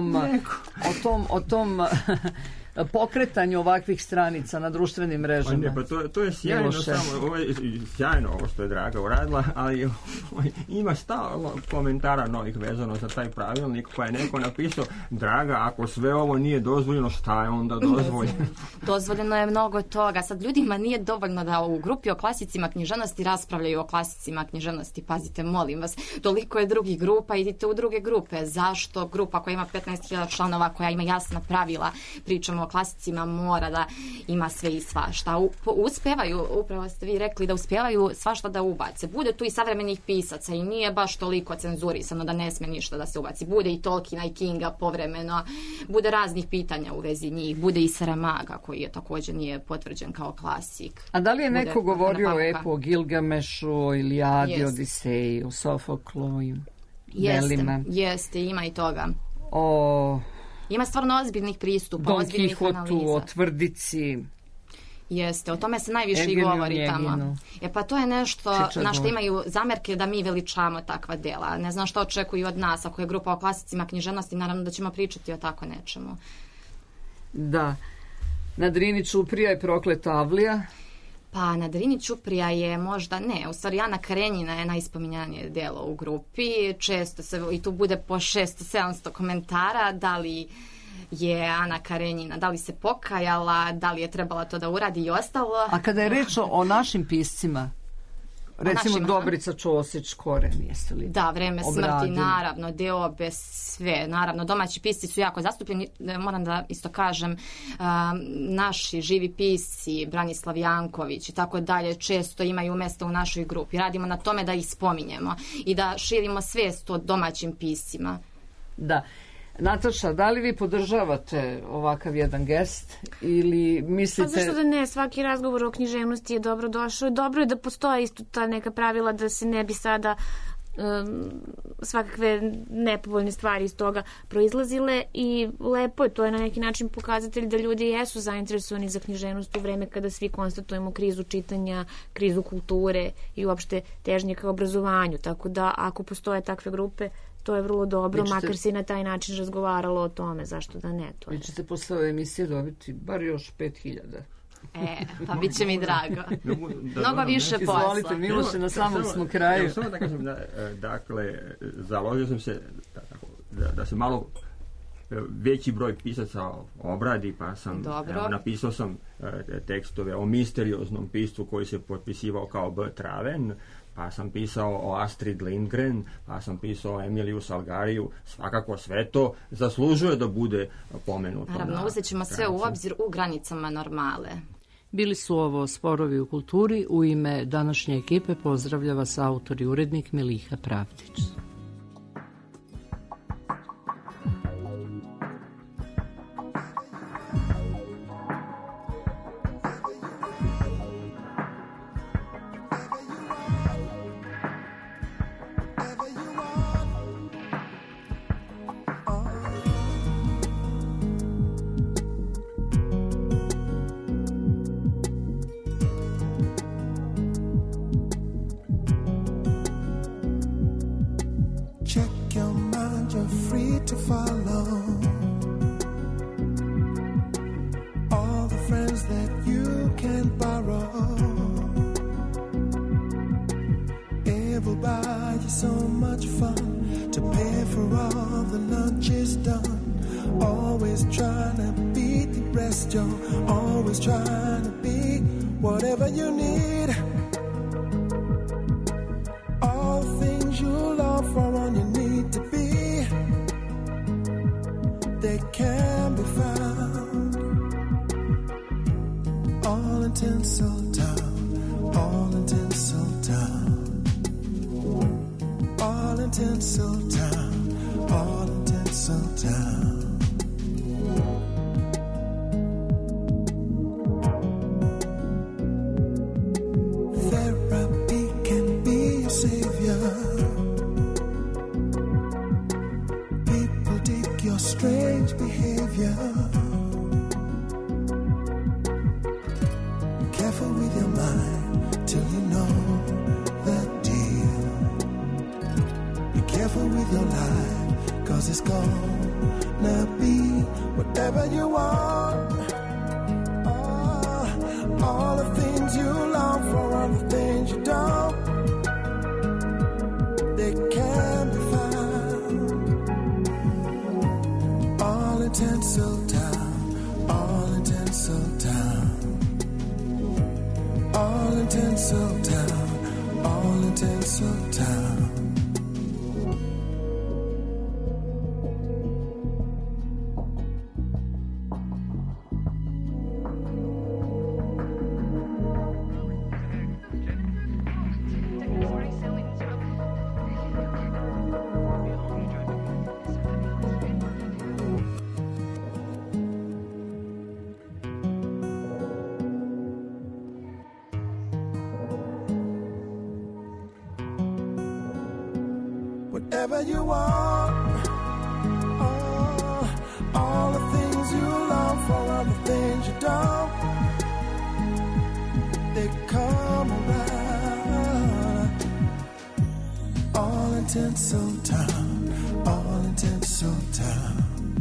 o tom pokretanju ovakvih stranica na društvenim mrežama? To je sjajno, sjajno ovo što je Draga uradila, ali ima stalno komentara novih vezano za taj pravilnik, pa je neko napisao: Draga, ako sve ovo nije dozvoljeno, šta je onda dozvoljeno? Dozvoljeno je mnogo toga. Sad ljudima nije dovoljno da u grupi o klasicima književnosti raspravljaju o klasicima književnosti. Pazite, molim vas, toliko je drugih grupa, idite u druge grupe. Zašto grupa koja ima 15.000 članova, koja ima jasna pravila, pričamo o klasicima, mora da ima sve i svašta. Uspevaju, upravo ste vi rekli, da uspevaju svašta da ubace. Bude tu i savremenih pisaca i nije baš toliko cenzurisano da ne sme ništa da se ubaci. Bude i Tolkiena i Kinga povremeno, bude raznih pitanja u vezi njih, bude i Saramaga koji je također nije potvrđen kao klasik. A da li je neko govorio o epu, o Gilgamešu, o Ilijadi, Odiseji, o Sofoklu i Velima? Jeste, ima i toga. Ima stvarno ozbiljnih pristupa, Don ozbiljnih analiza. Don Kihotu, o Tvrdici. Jeste, o tome se najviše i govori tamo. Pa to je nešto na što imaju zamerke da mi veličamo takva dela. Ne znam što očekuju od nas. Ako je grupa o klasicima književnosti, naravno da ćemo pričati o tako nečemu. Da. Na Drini Ćuprija je Prokleta Avlija. Pa na Drini Ćuprija je možda, ne, u stvari Ana Karenjina je najspominjanije delo u grupi. Često se, i tu bude po 600-700 komentara, da li je Ana Karenjina, da li se pokajala, da li je trebala to da uradi i ostalo. A kada je reč o našim piscima, recimo Dobrica Ćosić, Koren, jeste li? Da, Vreme smrti, naravno, Deobe, sve, naravno, domaći pisci su jako zastupljeni, moram da isto kažem, naši živi pisci, Branislav Janković i tako dalje, često imaju mjesto u našoj grupi. Radimo na tome da ih spominjemo i da širimo svijest o domaćim piscima. Da. Nataša, da li vi podržavate ovakav jedan gest ili mislite... Pa zašto da ne, svaki razgovor o književnosti je dobro došao. Dobro je da postoje isto ta neka pravila da se ne bi sada svakakve nepovoljne stvari iz toga proizlazile i lepo je, to je na neki način pokazatelj da ljudi jesu zainteresovani za književnost u vreme kada svi konstatujemo krizu čitanja, krizu kulture i uopšte težnje ka obrazovanju, tako da ako postoje takve grupe, to je vrlo dobro, makar se i na taj način razgovaralo o tome, zašto da ne. To vi ćete posle ove emisije dobiti bar još 5.000. Pa bit će mi drago. Mnogo više posla. Izvolite, Miloše, na samom smo kraju. Samo da kažem, dakle, založio sam se da se malo veći broj pisaca obradi, pa sam napisao sam tekstove o misterioznom piscu koji se potpisivao kao B. Traven, pa sam pisao o Astrid Lindgren, pa sam pisao o Emiliju Salgariju. Svakako sve to zaslužuje da bude pomenuto. Naravno, uzet ćemo sve u obzir u granicama normale. Bili su ovo Sporovi u kulturi. U ime današnje ekipe pozdravlja vas autor i urednik Miliha Pravdić. All in Tinseltown. tinsel town, all in tinsel town. Therapy can be your savior. People dig your strange behavior. Careful with your mind till you know the deal. Be careful with your life, 'cause it's gonna be whatever you want. All the things you long for, all the things you don't, they can be found. All in Tinseltown, all in Tinseltown. All in Tinseltown, all in Tinseltown. Whatever you want, all the things you long for, all the things you don't, they come around. All in Tinseltown, all in Tinseltown.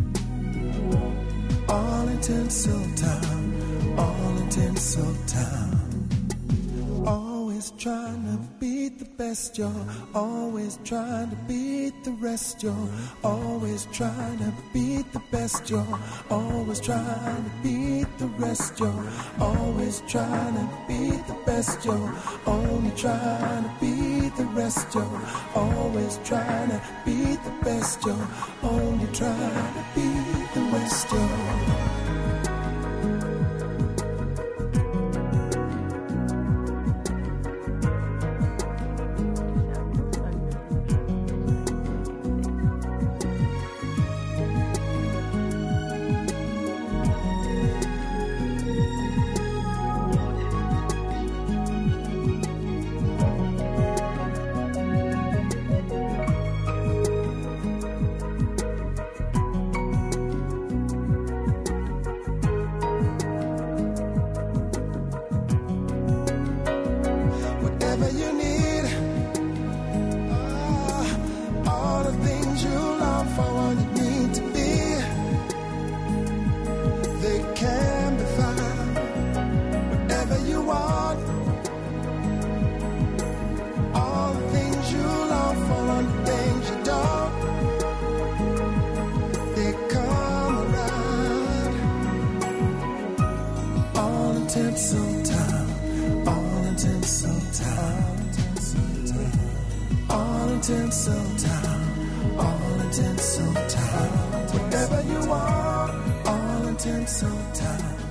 All in Tinseltown, all in Tinseltown. Always trying to beat the best, you're always trying to beat the rest, you're always trying to beat the best, you're always trying to beat the rest, you're always trying to beat the best, you're only trying to beat the rest, you're always trying to beat the best, you're only trying to beat the rest, you're. Tinseltown, all in Tinseltown, all in Tinseltown, all in Tinseltown. Whatever you want, all in Tinseltown.